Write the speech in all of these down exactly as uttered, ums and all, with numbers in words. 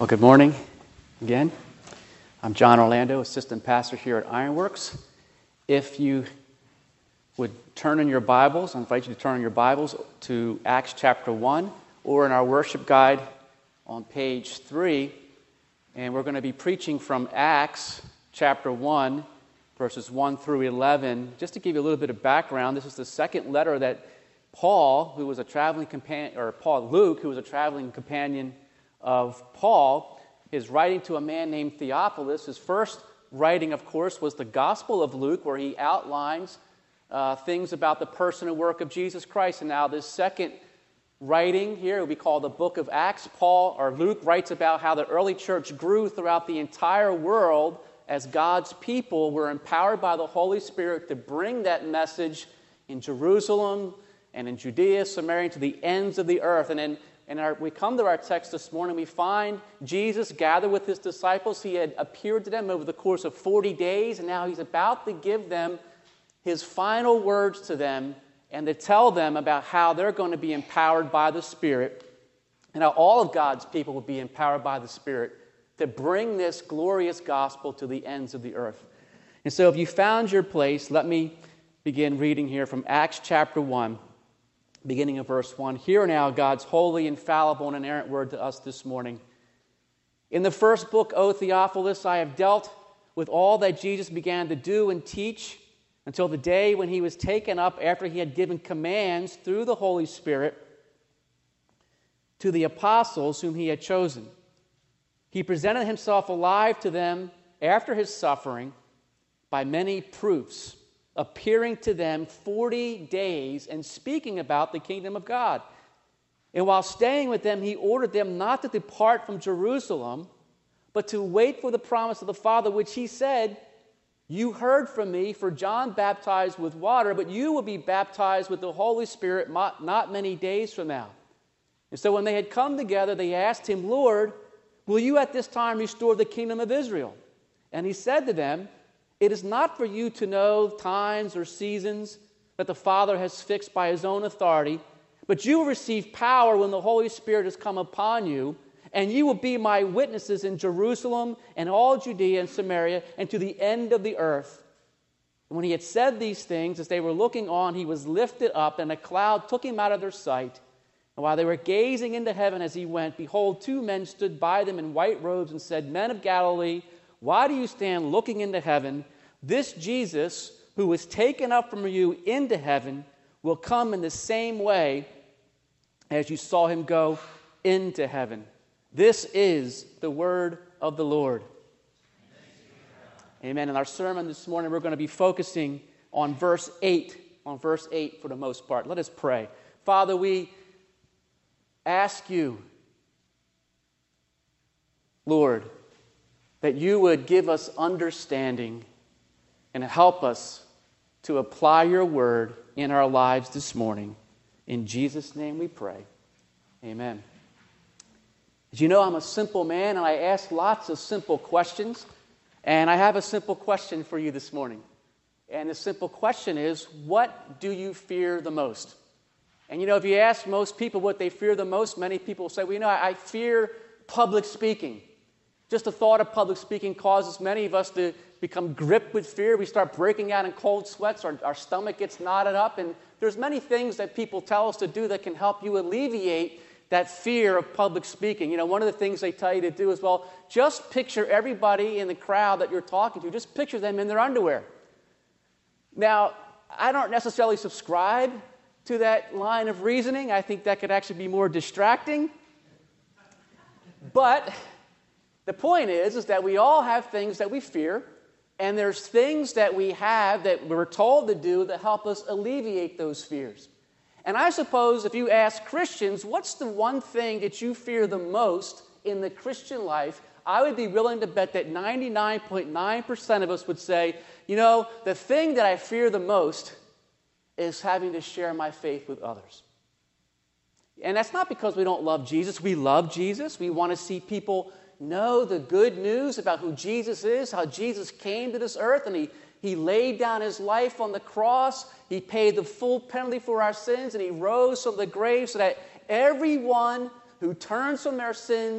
Well, good morning again. I'm John Orlando, assistant pastor here at Ironworks. If you would turn in your Bibles, I invite you to turn in your Bibles to Acts chapter one, or in our worship guide on page three. And we're going to be preaching from Acts chapter one, verses one through eleven. Just to give you a little bit of background, this is the second letter that Paul, who was a traveling companion, or Paul Luke, who was a traveling companion of Paul, is writing to a man named Theophilus. His first writing, of course, was the Gospel of Luke, where he outlines uh, things about the person and work of Jesus Christ. And now this second writing here, we call the book of Acts, Paul, or Luke, writes about how the early church grew throughout the entire world as God's people were empowered by the Holy Spirit to bring that message in Jerusalem and in Judea, Samaria, to the ends of the earth. And then And our, we come to our text this morning, we find Jesus gathered with his disciples. He had appeared to them over the course of forty days, and now he's about to give them his final words to them and to tell them about how they're going to be empowered by the Spirit, and how all of God's people will be empowered by the Spirit to bring this glorious gospel to the ends of the earth. And so if you found your place, let me begin reading here from Acts chapter one. Beginning of verse one, hear now God's holy, infallible, and inerrant word to us this morning. In the first book, O Theophilus, I have dealt with all that Jesus began to do and teach until the day when he was taken up after he had given commands through the Holy Spirit to the apostles whom he had chosen. He presented himself alive to them after his suffering by many proofs, appearing to them forty days and speaking about the kingdom of God. And while staying with them, he ordered them not to depart from Jerusalem, but to wait for the promise of the Father, which he said, you heard from me, for John baptized with water, but you will be baptized with the Holy Spirit not many days from now. And so when they had come together, they asked him, Lord, will you at this time restore the kingdom of Israel? And he said to them, it is not for you to know times or seasons that the Father has fixed by his own authority, but you will receive power when the Holy Spirit has come upon you, and you will be my witnesses in Jerusalem and all Judea and Samaria and to the end of the earth. And when he had said these things, as they were looking on, he was lifted up, and a cloud took him out of their sight. And while they were gazing into heaven as he went, behold, two men stood by them in white robes and said, Men of Galilee, why do you stand looking into heaven? This Jesus, who was taken up from you into heaven, will come in the same way as you saw him go into heaven. This is the word of the Lord. Amen. In our sermon this morning, we're going to be focusing on verse eight, on verse eight for the most part. Let us pray. Father, we ask you, Lord, that you would give us understanding and help us to apply your word in our lives this morning. In Jesus' name we pray. Amen. As you know, I'm a simple man, and I ask lots of simple questions. And I have a simple question for you this morning. And the simple question is, what do you fear the most? And you know, if you ask most people what they fear the most, many people say, well, you know, I, I fear public speaking. Just the thought of public speaking causes many of us to become gripped with fear. We start breaking out in cold sweats. Our, our stomach gets knotted up. And there's many things that people tell us to do that can help you alleviate that fear of public speaking. You know, one of the things they tell you to do is, well, just picture everybody in the crowd that you're talking to. Just picture them in their underwear. Now, I don't necessarily subscribe to that line of reasoning. I think that could actually be more distracting. But the point is, is that we all have things that we fear, and there's things that we have that we're told to do that help us alleviate those fears. And I suppose if you ask Christians, what's the one thing that you fear the most in the Christian life, I would be willing to bet that ninety-nine point nine percent of us would say, you know, the thing that I fear the most is having to share my faith with others. And that's not because we don't love Jesus. We love Jesus. We want to see people know the good news about who Jesus is, how Jesus came to this earth, and he, he laid down his life on the cross. He paid the full penalty for our sins, and he rose from the grave so that everyone who turns from their sins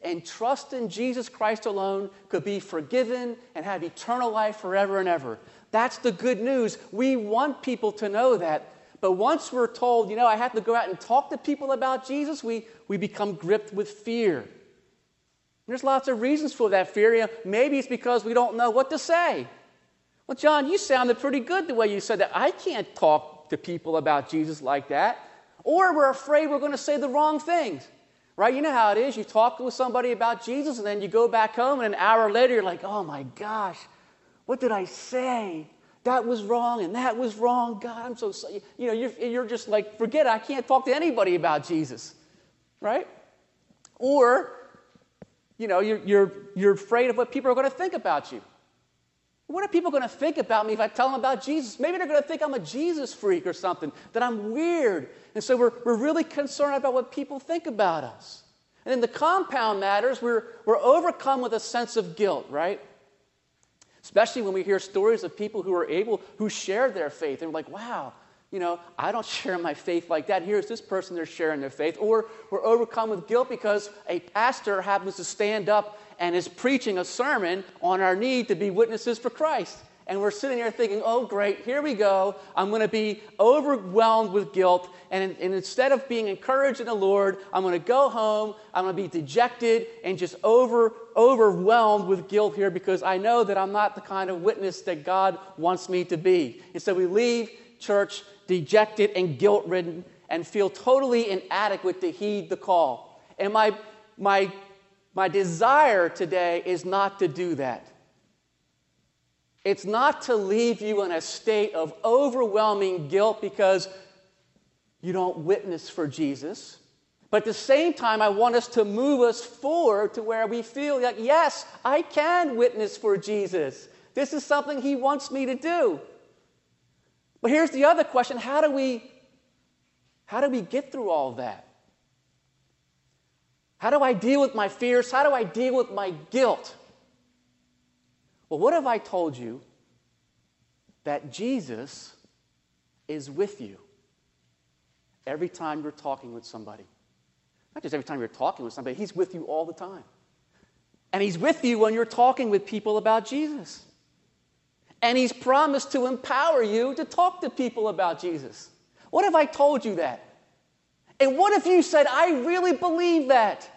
and trust in Jesus Christ alone could be forgiven and have eternal life forever and ever. That's the good news. We want people to know that. But once we're told, you know, I have to go out and talk to people about Jesus, we, we become gripped with fear. And there's lots of reasons for that fear. You know, maybe it's because we don't know what to say. Well, John, you sounded pretty good the way you said that. I can't talk to people about Jesus like that. Or we're afraid we're going to say the wrong things. Right? You know how it is. You talk with somebody about Jesus, and then you go back home, and an hour later, you're like, oh my gosh, what did I say? That was wrong, and that was wrong. God, I'm so sorry. You know, you're, you're just like, forget it. I can't talk to anybody about Jesus. Right? Or, you know, you're, you're, you're afraid of what people are going to think about you. What are people going to think about me if I tell them about Jesus? Maybe they're going to think I'm a Jesus freak or something, that I'm weird. And so we're, we're really concerned about what people think about us. And in the compound matters, we're, we're overcome with a sense of guilt, right? Especially when we hear stories of people who are able, who share their faith. And we're like, wow, you know, I don't share my faith like that. Here's this person, they're sharing their faith. Or we're overcome with guilt because a pastor happens to stand up and is preaching a sermon on our need to be witnesses for Christ. And we're sitting there thinking, oh, great, here we go. I'm going to be overwhelmed with guilt. And, and instead of being encouraged in the Lord, I'm going to go home. I'm going to be dejected and just over, overwhelmed with guilt here because I know that I'm not the kind of witness that God wants me to be. And so we leave church dejected and guilt-ridden and feel totally inadequate to heed the call. And my, my, my desire today is not to do that. It's not to leave you in a state of overwhelming guilt because you don't witness for Jesus. But at the same time, I want us to move us forward to where we feel like, yes, I can witness for Jesus. This is something He wants me to do. But here's the other question. How do we, how do we get through all of that? How do I deal with my fears? How do I deal with my guilt? Well, what if I told you that Jesus is with you every time you're talking with somebody? Not just every time you're talking with somebody, He's with you all the time. And He's with you when you're talking with people about Jesus. And He's promised to empower you to talk to people about Jesus. What if I told you that? And what if you said, I really believe that?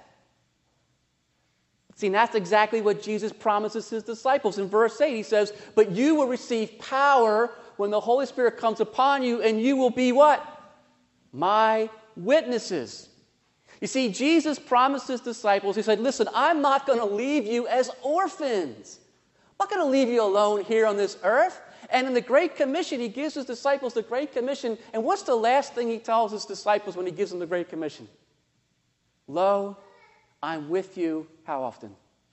See, and that's exactly what Jesus promises His disciples. In verse eight, He says, but you will receive power when the Holy Spirit comes upon you, and you will be what? My witnesses. You see, Jesus promised His disciples, He said, listen, I'm not going to leave you as orphans. I'm not going to leave you alone here on this earth. And in the Great Commission, He gives His disciples the Great Commission. And what's the last thing He tells His disciples when He gives them the Great Commission? Lo, I'm with you, how often?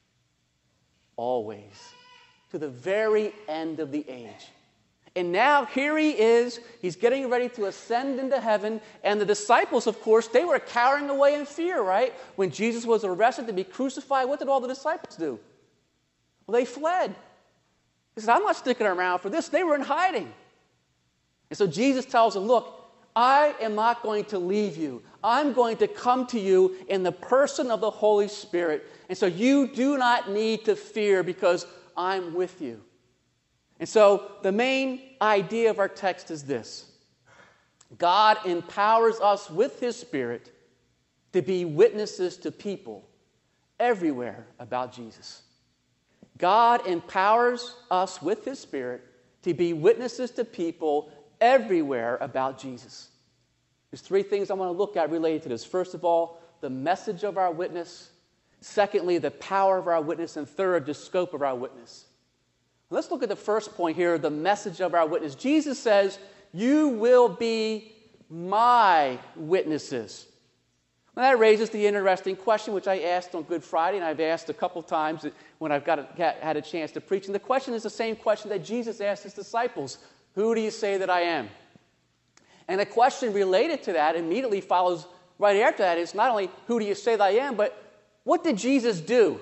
Always. To the very end of the age. And now here He is. He's getting ready to ascend into heaven. And the disciples, of course, they were cowering away in fear, right? When Jesus was arrested to be crucified, what did all the disciples do? Well, they fled. He said, I'm not sticking around for this. They were in hiding. And so Jesus tells them, look, I am not going to leave you. I'm going to come to you in the person of the Holy Spirit. And so you do not need to fear because I'm with you. And so the main idea of our text is this. God empowers us with His Spirit to be witnesses to people everywhere about Jesus. God empowers us with His Spirit to be witnesses to people everywhere about Jesus. There's three things I want to look at related to this. First of all, the message of our witness. Secondly, the power of our witness. And third, the scope of our witness. Let's look at the first point here, the message of our witness. Jesus says, you will be my witnesses. Well, that raises the interesting question, which I asked on Good Friday, and I've asked a couple times when I've got a, had a chance to preach. And the question is the same question that Jesus asked His disciples. Who do you say that I am? And a question related to that immediately follows right after that is not only who do you say that I am, but what did Jesus do?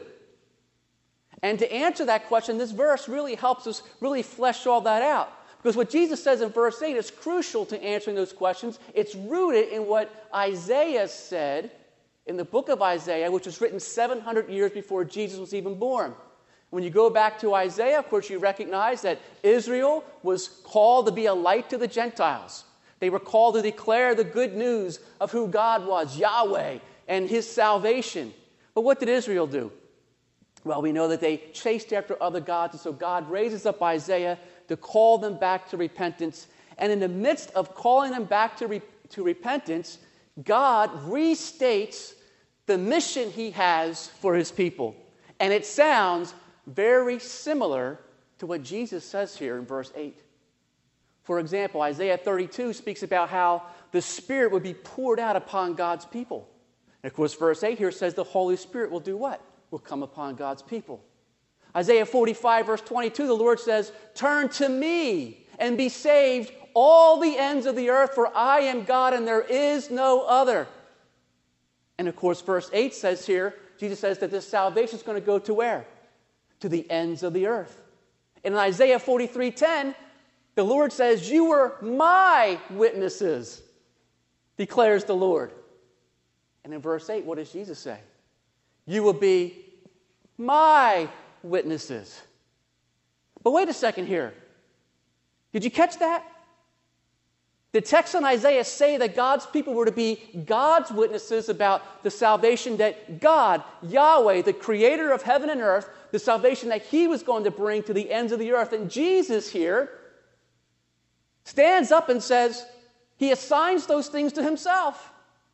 And to answer that question, this verse really helps us really flesh all that out. Because what Jesus says in verse eight is crucial to answering those questions. It's rooted in what Isaiah said in the book of Isaiah, which was written seven hundred years before Jesus was even born. When you go back to Isaiah, of course, you recognize that Israel was called to be a light to the Gentiles. They were called to declare the good news of who God was, Yahweh, and his salvation. But what did Israel do? Well, we know that they chased after other gods, and so God raises up Isaiah to call them back to repentance. And in the midst of calling them back to, re- to repentance, God restates the mission he has for his people. And it sounds very similar to what Jesus says here in verse eight. For example, Isaiah thirty-two speaks about how the Spirit would be poured out upon God's people. And of course, verse eight here says the Holy Spirit will do what? Will come upon God's people. Isaiah forty-five, verse twenty-two, the Lord says, "Turn to me and be saved, all the ends of the earth, for I am God and there is no other." And of course, verse eight says here, Jesus says that this salvation is going to go to where? To the ends of the earth. And in Isaiah forty-three ten, the Lord says, "You were my witnesses, declares the Lord." And in verse eight, what does Jesus say? "You will be my witnesses." But wait a second here. Did you catch that? The text in Isaiah say that God's people were to be God's witnesses about the salvation that God, Yahweh, the creator of heaven and earth, the salvation that he was going to bring to the ends of the earth. And Jesus here stands up and says he assigns those things to himself.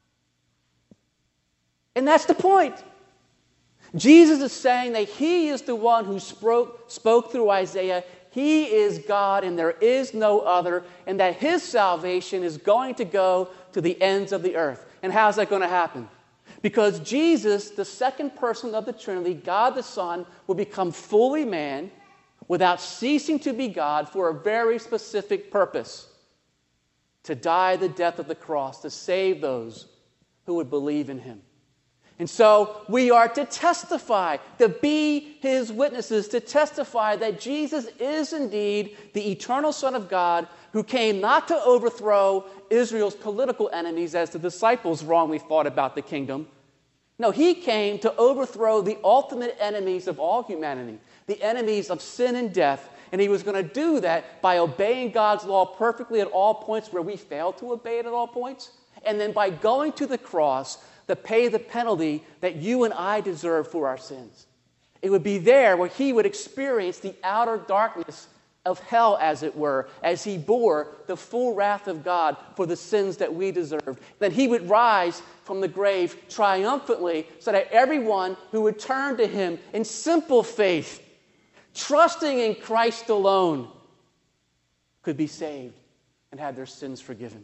And that's the point. Jesus is saying that he is the one who spoke, spoke through Isaiah. He is God and there is no other, and that his salvation is going to go to the ends of the earth. And how's that going to happen? Because Jesus, the second person of the Trinity, God the Son, will become fully man without ceasing to be God for a very specific purpose: to die the death of the cross, to save those who would believe in him. And so we are to testify, to be his witnesses, to testify that Jesus is indeed the eternal Son of God who came not to overthrow Israel's political enemies as the disciples wrongly thought about the kingdom. No, he came to overthrow the ultimate enemies of all humanity, the enemies of sin and death. And he was going to do that by obeying God's law perfectly at all points where we fail to obey it at all points. And then by going to the cross to pay the penalty that you and I deserve for our sins. It would be there where he would experience the outer darkness of hell, as it were, as he bore the full wrath of God for the sins that we deserved. Then he would rise from the grave triumphantly so that everyone who would turn to him in simple faith, trusting in Christ alone, could be saved and have their sins forgiven.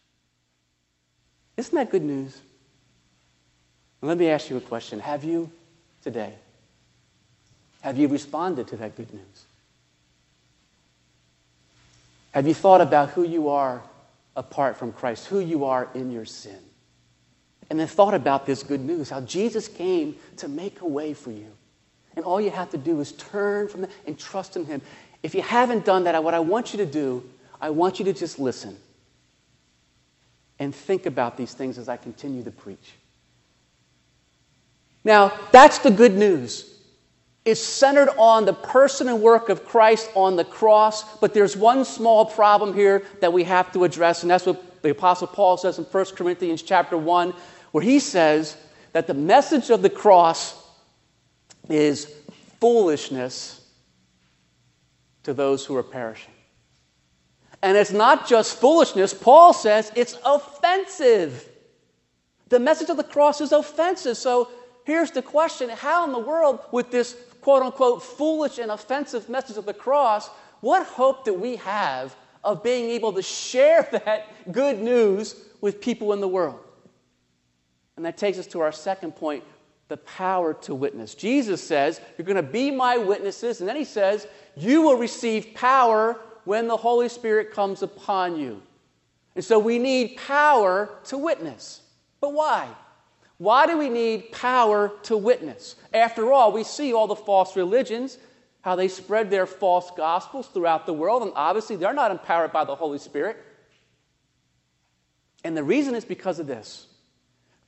Isn't that good news? Let me ask you a question. Have you today, have you responded to that good news? Have you thought about who you are apart from Christ, who you are in your sin? And then thought about this good news, how Jesus came to make a way for you. And all you have to do is turn from that and trust in him. If you haven't done that, what I want you to do, I want you to just listen and think about these things as I continue to preach. Now, that's the good news. It's centered on the person and work of Christ on the cross, but there's one small problem here that we have to address, and that's what the Apostle Paul says in First Corinthians chapter one, where he says that the message of the cross is foolishness to those who are perishing. And it's not just foolishness. Paul says it's offensive. The message of the cross is offensive. So here's the question: how in the world, with this quote-unquote foolish and offensive message of the cross, what hope do we have of being able to share that good news with people in the world? And that takes us to our second point, the power to witness. Jesus says, you're going to be my witnesses, and then he says, you will receive power when the Holy Spirit comes upon you. And so we need power to witness. But why? Why do we need power to witness? After all, we see all the false religions, how they spread their false gospels throughout the world, and obviously they're not empowered by the Holy Spirit. And the reason is because of this.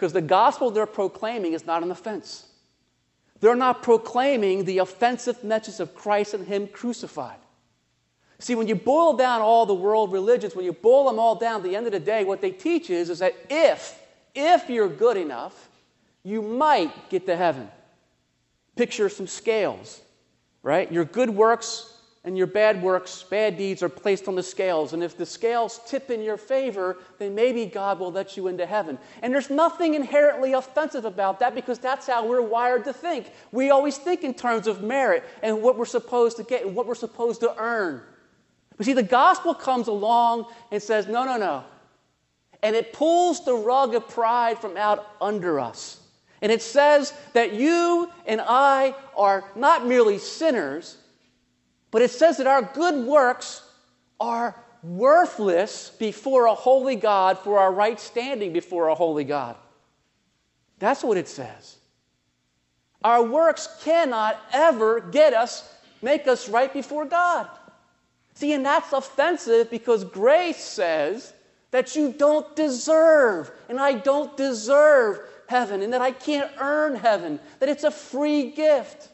Because the gospel they're proclaiming is not an offense. They're not proclaiming the offensive message of Christ and Him crucified. See, when you boil down all the world religions, when you boil them all down, at the end of the day, what they teach is, is that if, if you're good enough, you might get to heaven. Picture some scales, right? Your good works and your bad works, bad deeds are placed on the scales. And if the scales tip in your favor, then maybe God will let you into heaven. And there's nothing inherently offensive about that because that's how we're wired to think. We always think in terms of merit and what we're supposed to get and what we're supposed to earn. But see, the gospel comes along and says, no, no, no. And it pulls the rug of pride from out under us. And it says that you and I are not merely sinners, but it says that our good works are worthless before a holy God for our right standing before a holy God. That's what it says. Our works cannot ever get us, make us right before God. See, and that's offensive because grace says that you don't deserve, and I don't deserve heaven, and that I can't earn heaven, that it's a free gift.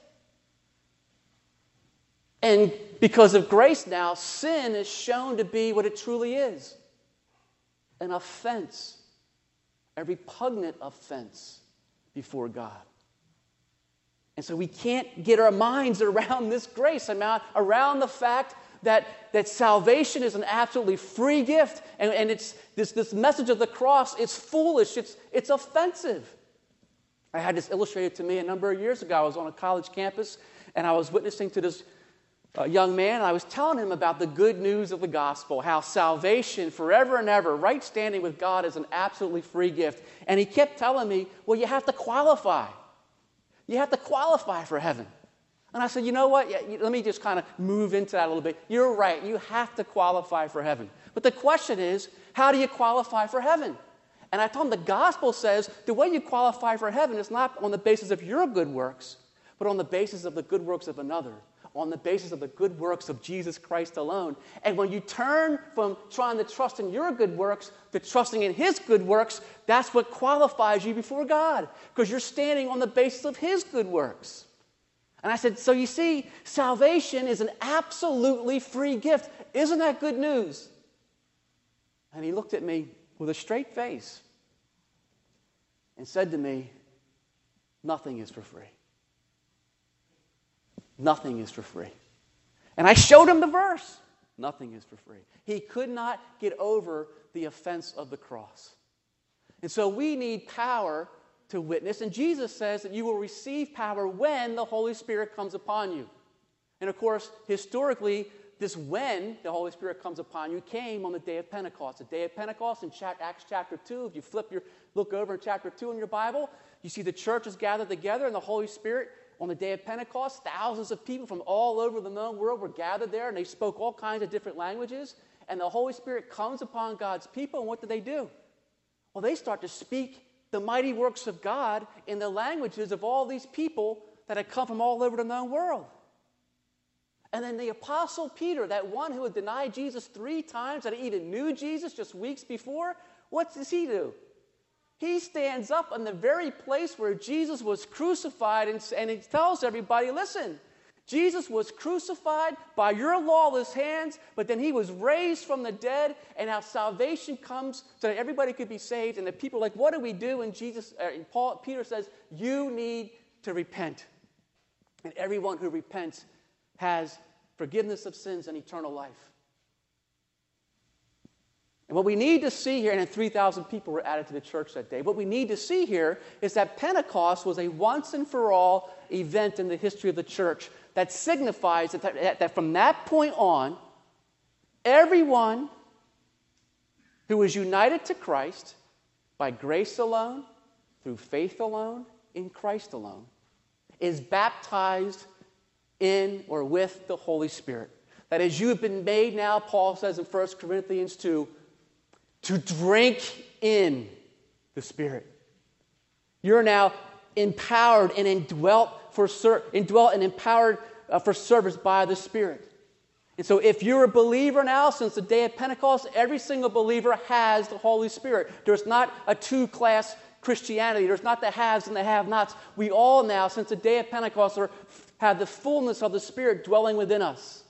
And because of grace now, sin is shown to be what it truly is. An offense. A repugnant offense before God. And so we can't get our minds around this grace, around the fact that, that salvation is an absolutely free gift. And, and it's this, this message of the cross, it's foolish, it's, it's offensive. I had this illustrated to me a number of years ago. I was on a college campus, and I was witnessing to this a young man, and I was telling him about the good news of the gospel, how salvation forever and ever, right standing with God, is an absolutely free gift. And he kept telling me, well, you have to qualify. You have to qualify for heaven. And I said, you know what? Yeah, let me just kind of move into that a little bit. You're right. You have to qualify for heaven. But the question is, how do you qualify for heaven? And I told him the gospel says the way you qualify for heaven is not on the basis of your good works, but on the basis of the good works of another. On the basis of the good works of Jesus Christ alone. And when you turn from trying to trust in your good works to trusting in His good works, that's what qualifies you before God, because you're standing on the basis of His good works. And I said, so you see, salvation is an absolutely free gift. Isn't that good news? And he looked at me with a straight face and said to me, nothing is for free. Nothing is for free. And I showed him the verse. Nothing is for free. He could not get over the offense of the cross. And so we need power to witness. And Jesus says that you will receive power when the Holy Spirit comes upon you. And of course, historically, this when the Holy Spirit comes upon you came on the day of Pentecost. The day of Pentecost in Acts chapter two, if you flip your, look over in chapter two in your Bible, you see the church is gathered together and the Holy Spirit. On the day of Pentecost, thousands of people from all over the known world were gathered there, and they spoke all kinds of different languages. And the Holy Spirit comes upon God's people, and what do they do? Well, they start to speak the mighty works of God in the languages of all these people that had come from all over the known world. And then the Apostle Peter, that one who had denied Jesus three times, that even knew Jesus just weeks before, what does he do? He stands up in the very place where Jesus was crucified and, and he tells everybody, listen, Jesus was crucified by your lawless hands, but then he was raised from the dead, and now salvation comes so that everybody could be saved. And the people are like, what do we do? And Jesus, uh, and Paul, Peter says, you need to repent. And everyone who repents has forgiveness of sins and eternal life. And what we need to see here, and then three thousand people were added to the church that day. What we need to see here is that Pentecost was a once and for all event in the history of the church that signifies that, that, that from that point on, everyone who is united to Christ by grace alone, through faith alone, in Christ alone, is baptized in or with the Holy Spirit. That as you have been made now, Paul says in First Corinthians two, to drink in the Spirit. You're now empowered and indwelt for ser- indwelt and empowered uh, for service by the Spirit. And so if you're a believer now, since the day of Pentecost, every single believer has the Holy Spirit. There's not a two-class Christianity. There's not the haves and the have-nots. We all now, since the day of Pentecost, are, have the fullness of the Spirit dwelling within us.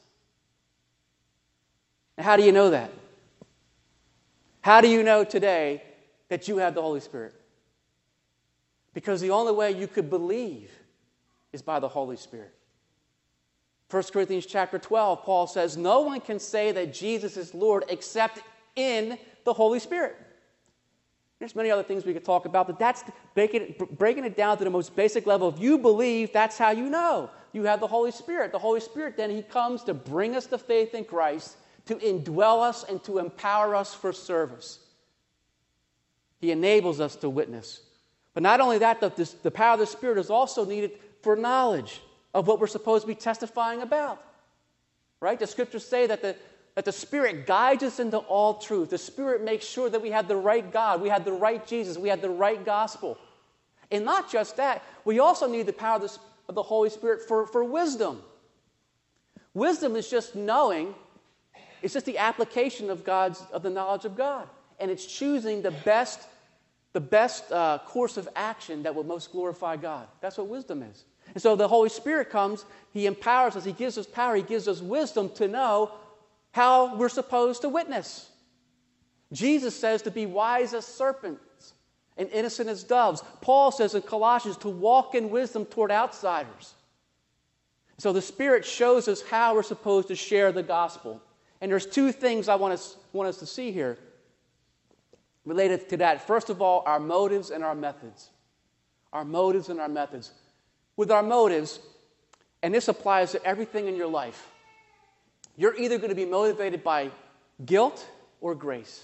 And how do you know that? How do you know today that you have the Holy Spirit? Because the only way you could believe is by the Holy Spirit. First Corinthians chapter twelve, Paul says, no one can say that Jesus is Lord except in the Holy Spirit. There's many other things we could talk about, but that's breaking it, breaking it down to the most basic level. If you believe, that's how you know. You have the Holy Spirit. The Holy Spirit, then, He comes to bring us to faith in Christ, to indwell us and to empower us for service. He enables us to witness. But not only that, the, this, the power of the Spirit is also needed for knowledge of what we're supposed to be testifying about. Right? The Scriptures say that the, that the Spirit guides us into all truth. The Spirit makes sure that we have the right God, we have the right Jesus, we have the right gospel. And not just that, we also need the power of the, of the Holy Spirit for, for wisdom. Wisdom is just knowing. It's just the application of God's of the knowledge of God, and it's choosing the best, the best uh, course of action that will most glorify God. That's what wisdom is. And so the Holy Spirit comes. He empowers us. He gives us power. He gives us wisdom to know how we're supposed to witness. Jesus says to be wise as serpents and innocent as doves. Paul says in Colossians to walk in wisdom toward outsiders. So the Spirit shows us how we're supposed to share the gospel. And there's two things I want us, want us to see here related to that. First of all, our motives and our methods. Our motives and our methods. With our motives, and this applies to everything in your life, you're either going to be motivated by guilt or grace.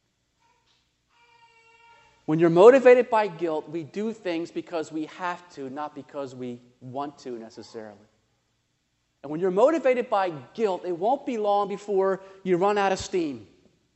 When you're motivated by guilt, we do things because we have to, not because we want to necessarily. And when you're motivated by guilt, it won't be long before you run out of steam.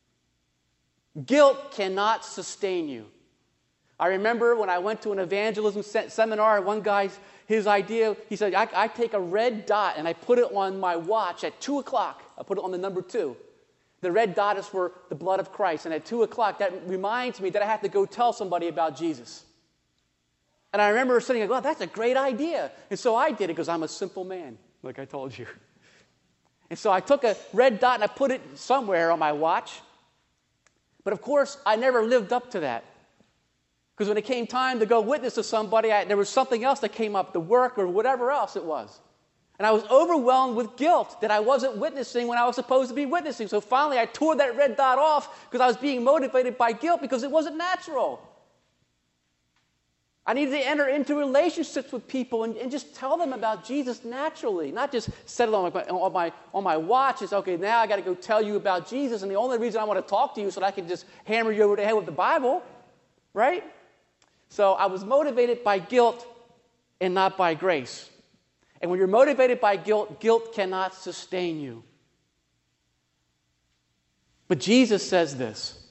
Guilt cannot sustain you. I remember when I went to an evangelism se- seminar, one guy, his idea, he said, I, I take a red dot and I put it on my watch at two o'clock. I put it on the number two. The red dot is for the blood of Christ. And at two o'clock, that reminds me that I have to go tell somebody about Jesus. And I remember sitting there, well, that's a great idea. And so I did it because I'm a simple man, like I told you. And so I took a red dot and I put it somewhere on my watch. But of course, I never lived up to that. Because when it came time to go witness to somebody, I, there was something else that came up, the work or whatever else it was. And I was overwhelmed with guilt that I wasn't witnessing when I was supposed to be witnessing. So finally, I tore that red dot off because I was being motivated by guilt because it wasn't natural. I needed to enter into relationships with people and, and just tell them about Jesus naturally, not just set it on my, on my, on my watch. It's, okay, now I got to go tell you about Jesus, and the only reason I want to talk to you is so that I can just hammer you over the head with the Bible, right? So I was motivated by guilt and not by grace. And when you're motivated by guilt, guilt cannot sustain you. But Jesus says this,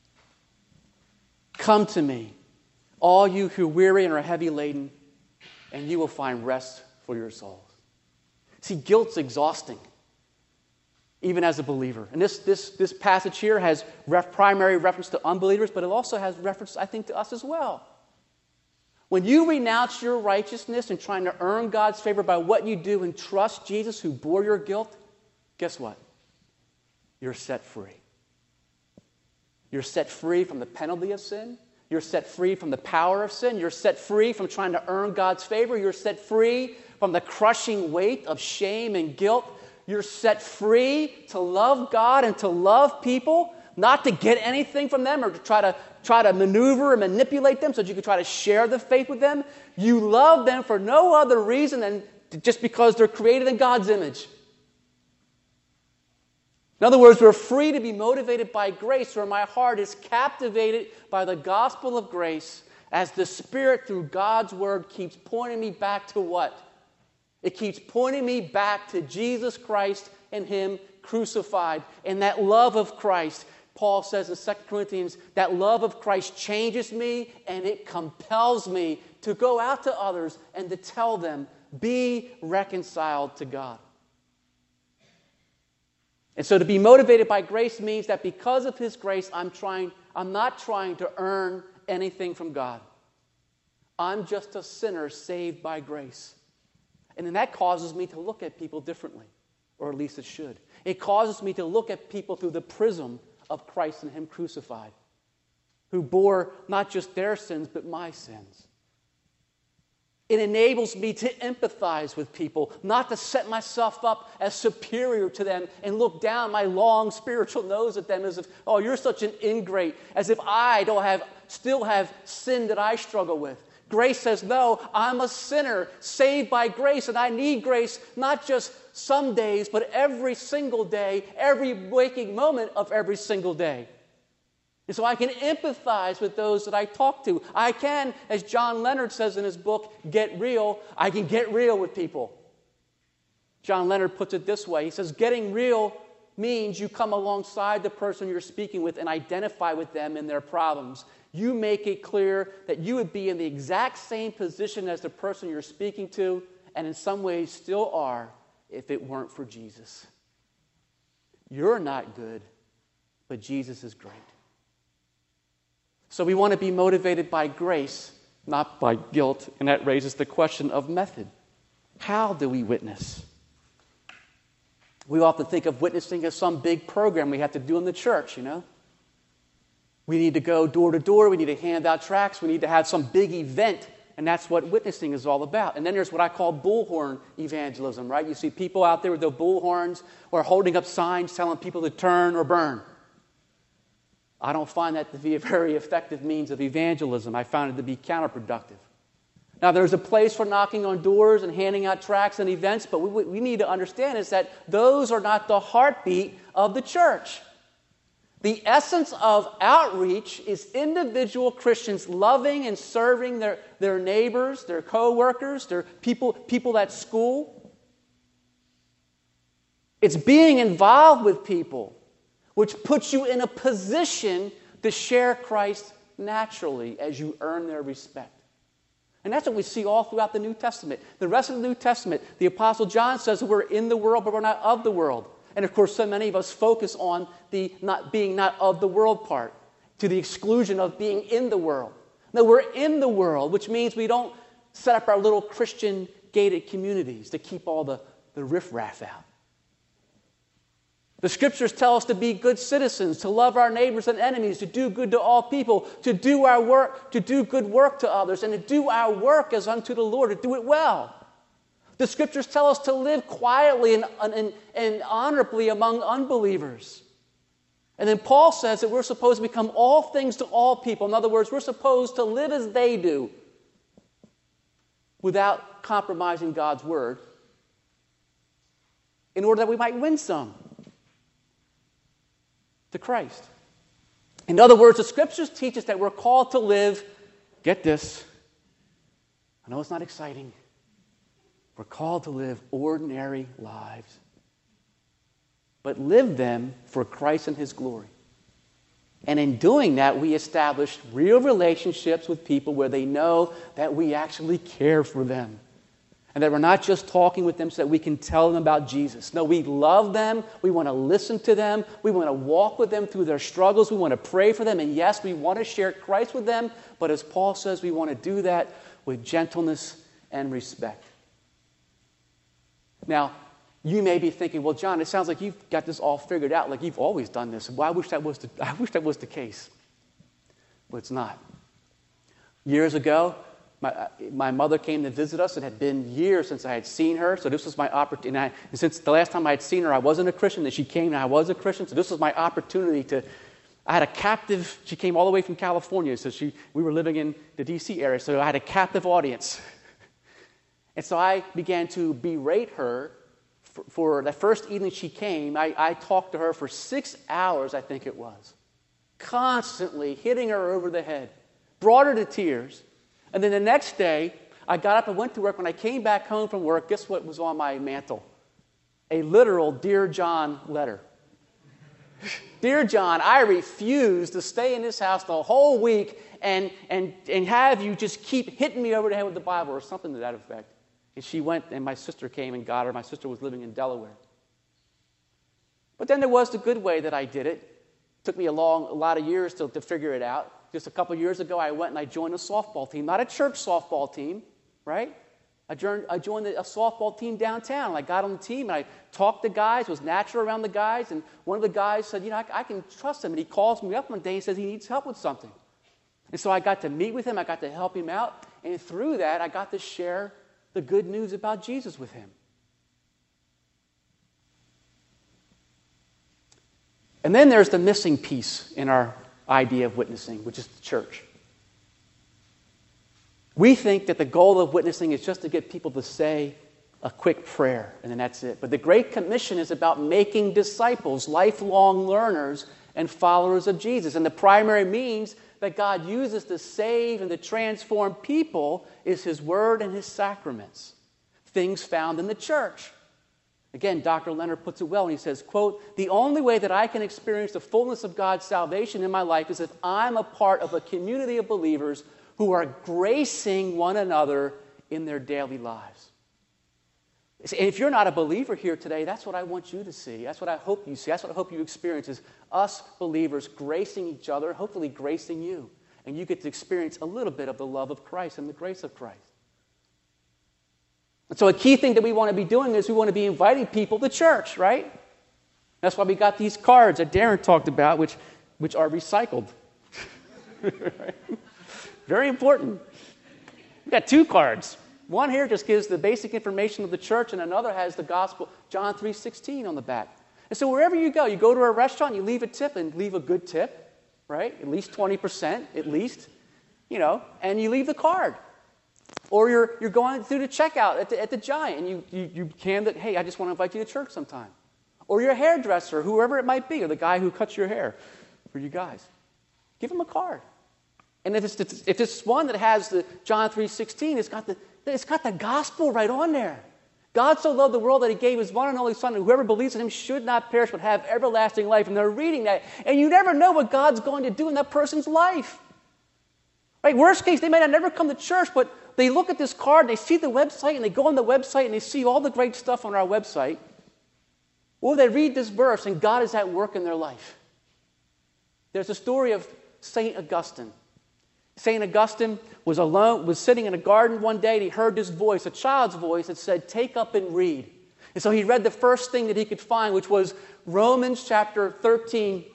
come to me, all you who weary and are heavy laden, and you will find rest for your souls. See, guilt's exhausting, even as a believer. And this, this, this passage here has ref, primary reference to unbelievers, but it also has reference, I think, to us as well. When you renounce your righteousness and trying to earn God's favor by what you do and trust Jesus who bore your guilt, guess what? You're set free. You're set free from the penalty of sin. You're set free from the power of sin. You're set free from trying to earn God's favor. You're set free from the crushing weight of shame and guilt. You're set free to love God and to love people, not to get anything from them or to try to try to maneuver and manipulate them so that you can try to share the faith with them. You love them for no other reason than just because they're created in God's image. In other words, we're free to be motivated by grace, where my heart is captivated by the gospel of grace as the Spirit through God's word keeps pointing me back to what? It keeps pointing me back to Jesus Christ and Him crucified. And that love of Christ, Paul says in Second Corinthians, that love of Christ changes me and it compels me to go out to others and to tell them, be reconciled to God. And so to be motivated by grace means that because of His grace, I'm trying, I'm not trying to earn anything from God. I'm just a sinner saved by grace. And then that causes me to look at people differently, or at least it should. It causes me to look at people through the prism of Christ and Him crucified, who bore not just their sins, but my sins. It enables me to empathize with people, not to set myself up as superior to them and look down my long spiritual nose at them as if, oh, you're such an ingrate, as if I don't have, still have sin that I struggle with. Grace says, no, I'm a sinner saved by grace, and I need grace not just some days, but every single day, every waking moment of every single day. And so I can empathize with those that I talk to. I can, as John Leonard says in his book, Get Real, I can get real with people. John Leonard puts it this way. He says, getting real means you come alongside the person you're speaking with and identify with them in their problems. You make it clear that you would be in the exact same position as the person you're speaking to, and in some ways still are, if it weren't for Jesus. You're not good, but Jesus is great. So we want to be motivated by grace, not by guilt, and that raises the question of method. How do we witness? We often think of witnessing as some big program we have to do in the church, you know. We need to go door to door, we need to hand out tracts, we need to have some big event, and that's what witnessing is all about. And then there's what I call bullhorn evangelism, right? You see people out there with their bullhorns or holding up signs telling people to turn or burn. I don't find that to be a very effective means of evangelism. I found it to be counterproductive. Now, there's a place for knocking on doors and handing out tracts and events, but what we need to understand is that those are not the heartbeat of the church. The essence of outreach is individual Christians loving and serving their, their neighbors, their co-workers, their people, people at school. It's being involved with people, which puts you in a position to share Christ naturally as you earn their respect. And that's what we see all throughout the New Testament. The rest of the New Testament, the Apostle John says we're in the world, but we're not of the world. And of course, so many of us focus on the not being not of the world part, to the exclusion of being in the world. No, we're in the world, which means we don't set up our little Christian gated communities to keep all the, the riffraff out. The Scriptures tell us to be good citizens, to love our neighbors and enemies, to do good to all people, to do our work, to do good work to others, and to do our work as unto the Lord, to do it well. The Scriptures tell us to live quietly and, and, and honorably among unbelievers. And then Paul says that we're supposed to become all things to all people. In other words, we're supposed to live as they do without compromising God's word in order that we might win some to Christ. In other words, the Scriptures teach us that we're called to live, get this, I know it's not exciting, we're called to live ordinary lives, but live them for Christ and His glory. And in doing that, we establish real relationships with people where they know that we actually care for them. And that we're not just talking with them so that we can tell them about Jesus. No, we love them. We want to listen to them. We want to walk with them through their struggles. We want to pray for them. And yes, we want to share Christ with them. But as Paul says, we want to do that with gentleness and respect. Now, you may be thinking, well, John, it sounds like you've got this all figured out, like you've always done this. Well, I wish that was the, I wish that was the case. But it's not. Years ago, my, my mother came to visit us. It had been years since I had seen her, so this was my opportunity. And, I, and since the last time I had seen her, I wasn't a Christian. Then she came and I was a Christian, so this was my opportunity to... I had a captive... She came all the way from California, so she we were living in the D C area, so I had a captive audience. And so I began to berate her for, for the first evening she came. I, I talked to her for six hours, I think it was, constantly hitting her over the head, brought her to tears. And then the next day, I got up and went to work. When I came back home from work, guess what was on my mantle? A literal Dear John letter. Dear John, I refuse to stay in this house the whole week and, and, and have you just keep hitting me over the head with the Bible or something to that effect. And she went, and my sister came and got her. My sister was living in Delaware. But then there was the good way that I did it. It took me a long, a lot of years to, to figure it out. just a couple years ago, I went and I joined a softball team, not a church softball team, right? I joined, I joined a softball team downtown. I got on the team, and I talked to guys, was natural around the guys, and one of the guys said, you know, I, I can trust him. And he calls me up one day and says he needs help with something. And so I got to meet with him. I got to help him out. And through that, I got to share the good news about Jesus with him. And then there's the missing piece in our idea of witnessing, which is the church. We think that the goal of witnessing is just to get people to say a quick prayer, and then that's it. But the Great Commission is about making disciples, lifelong learners, and followers of Jesus. And the primary means that God uses to save and to transform people is His Word and His sacraments, things found in the church. Again, Doctor Leonard puts it well when he says, quote, "The only way that I can experience the fullness of God's salvation in my life is if I'm a part of a community of believers who are gracing one another in their daily lives." And if you're not a believer here today, that's what I want you to see. That's what I hope you see. That's what I hope you experience is us believers gracing each other, hopefully gracing you. And you get to experience a little bit of the love of Christ and the grace of Christ. And so a key thing that we want to be doing is we want to be inviting people to church, right? That's why we got these cards that Darren talked about, which, which are recycled. Very important. We've got two cards. One here just gives the basic information of the church, and another has the gospel, John three sixteen on the back. And so wherever you go, you go to a restaurant, you leave a tip, and leave a good tip, right? At least twenty percent, at least, you know, and you leave the card. Or you're you're going through the checkout at the, at the Giant, and you, you, you can that, hey, I just want to invite you to church sometime. Or your hairdresser, whoever it might be, or the guy who cuts your hair for you guys. Give him a card. And if it's, if it's one that has the John three sixteen, it's got the it's got the gospel right on there. God so loved the world that He gave His one and only Son, and whoever believes in Him should not perish but have everlasting life. And they're reading that, and you never know what God's going to do in that person's life. Right? Worst case, they may not never come to church, but they look at this card, and they see the website, and they go on the website, and they see all the great stuff on our website. Or they read this verse, and God is at work in their life. There's a story of Saint Augustine. Saint Augustine was alone, was sitting in a garden one day, and he heard this voice, a child's voice, that said, "Take up and read." And so he read the first thing that he could find, which was Romans chapter thirteen,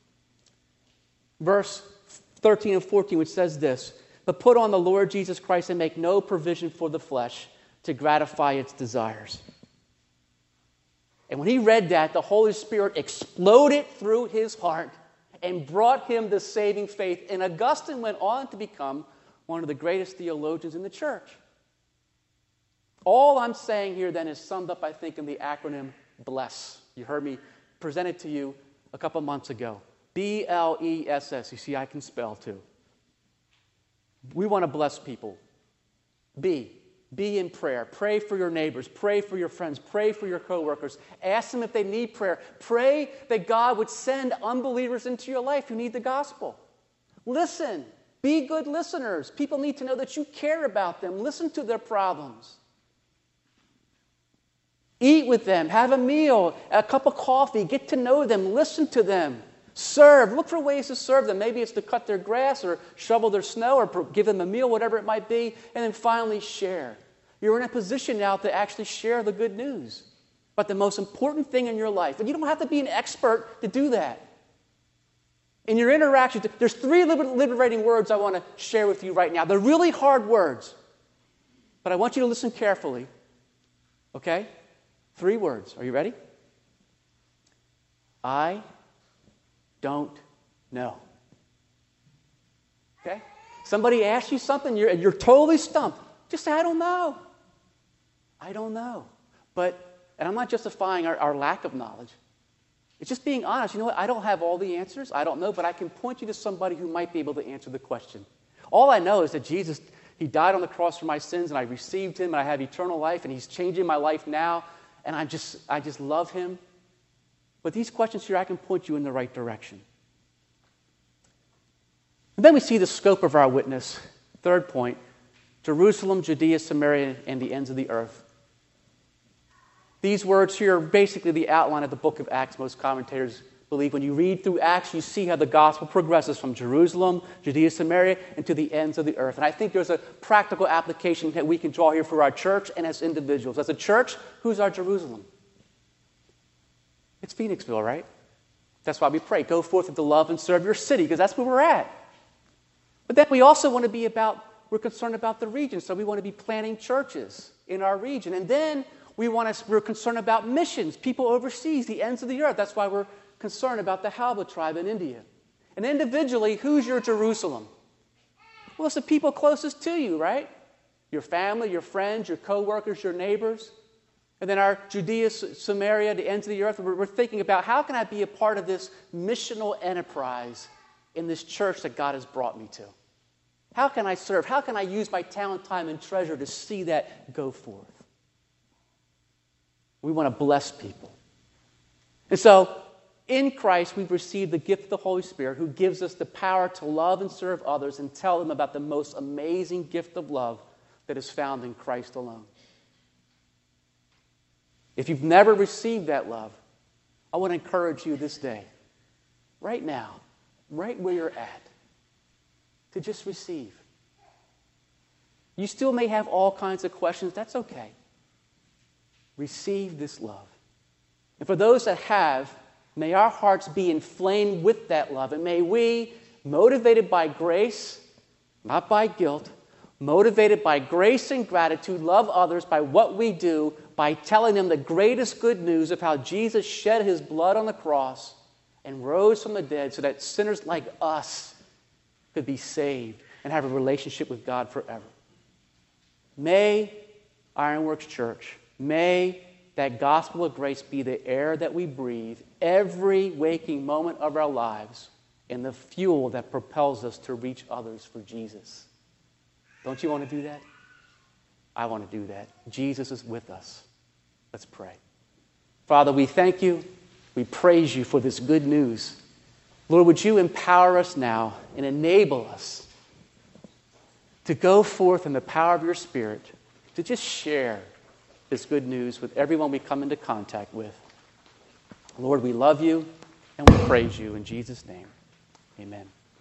verse thirteen and fourteen, which says this, "But put on the Lord Jesus Christ and make no provision for the flesh to gratify its desires." And when he read that, the Holy Spirit exploded through his heart and brought him the saving faith. And Augustine went on to become one of the greatest theologians in the church. All I'm saying here then is summed up, I think, in the acronym BLESS. You heard me present it to you a couple months ago. B L E S S. You see, I can spell too. We want to bless people. B. Be in prayer. Pray for your neighbors. Pray for your friends. Pray for your coworkers. Ask them if they need prayer. Pray that God would send unbelievers into your life who need the gospel. Listen. Be good listeners. People need to know that you care about them. Listen to their problems. Eat with them. Have a meal. A cup of coffee. Get to know them. Listen to them. Serve. Look for ways to serve them. Maybe it's to cut their grass or shovel their snow or give them a meal, whatever it might be. And then finally, share. You're in a position now to actually share the good news about the most important thing in your life. And you don't have to be an expert to do that. In your interactions, there's three liberating words I want to share with you right now. They're really hard words, but I want you to listen carefully. Okay? Three words. Are you ready? I don't know. Okay? Somebody asks you something, you're, and you're totally stumped. Just say, I don't know. I don't know. But, and I'm not justifying our, our lack of knowledge. It's just being honest. You know what? I don't have all the answers. I don't know, but I can point you to somebody who might be able to answer the question. All I know is that Jesus, He died on the cross for my sins, and I received Him, and I have eternal life, and He's changing my life now, and I just, I just love Him. But these questions here, I can point you in the right direction. And then we see the scope of our witness. Third point, Jerusalem, Judea, Samaria, and the ends of the earth. These words here are basically the outline of the book of Acts. Most commentators believe when you read through Acts, you see how the gospel progresses from Jerusalem, Judea, Samaria, and to the ends of the earth. And I think there's a practical application that we can draw here for our church and as individuals. As a church, who's our Jerusalem? It's Phoenixville, right? That's why we pray, go forth into love and serve your city, because that's where we're at. But then we also want to be about, we're concerned about the region, so we want to be planting churches in our region. And then we want to, we're concerned about missions, people overseas, the ends of the earth. That's why we're concerned about the Halba tribe in India. And individually, who's your Jerusalem? Well, it's the people closest to you, right? Your family, your friends, your co-workers, your neighbors. And then our Judea, Samaria, the ends of the earth, we're, we're thinking about how can I be a part of this missional enterprise in this church that God has brought me to? How can I serve? How can I use my talent, time, and treasure to see that go forth? We want to bless people. And so, in Christ, we've received the gift of the Holy Spirit who gives us the power to love and serve others and tell them about the most amazing gift of love that is found in Christ alone. If you've never received that love, I want to encourage you this day, right now, right where you're at, to just receive. You still may have all kinds of questions. That's okay. Receive this love. And for those that have, may our hearts be inflamed with that love. And may we, motivated by grace, not by guilt, motivated by grace and gratitude, love others by what we do, by telling them the greatest good news of how Jesus shed his blood on the cross and rose from the dead so that sinners like us could be saved and have a relationship with God forever. May Ironworks Church, may that gospel of grace be the air that we breathe every waking moment of our lives and the fuel that propels us to reach others for Jesus. Don't you want to do that? I want to do that. Jesus is with us. Let's pray. Father, we thank you. We praise you for this good news. Lord, would you empower us now and enable us to go forth in the power of your Spirit to just share this good news with everyone we come into contact with. Lord, we love you and we praise you in Jesus' name. Amen.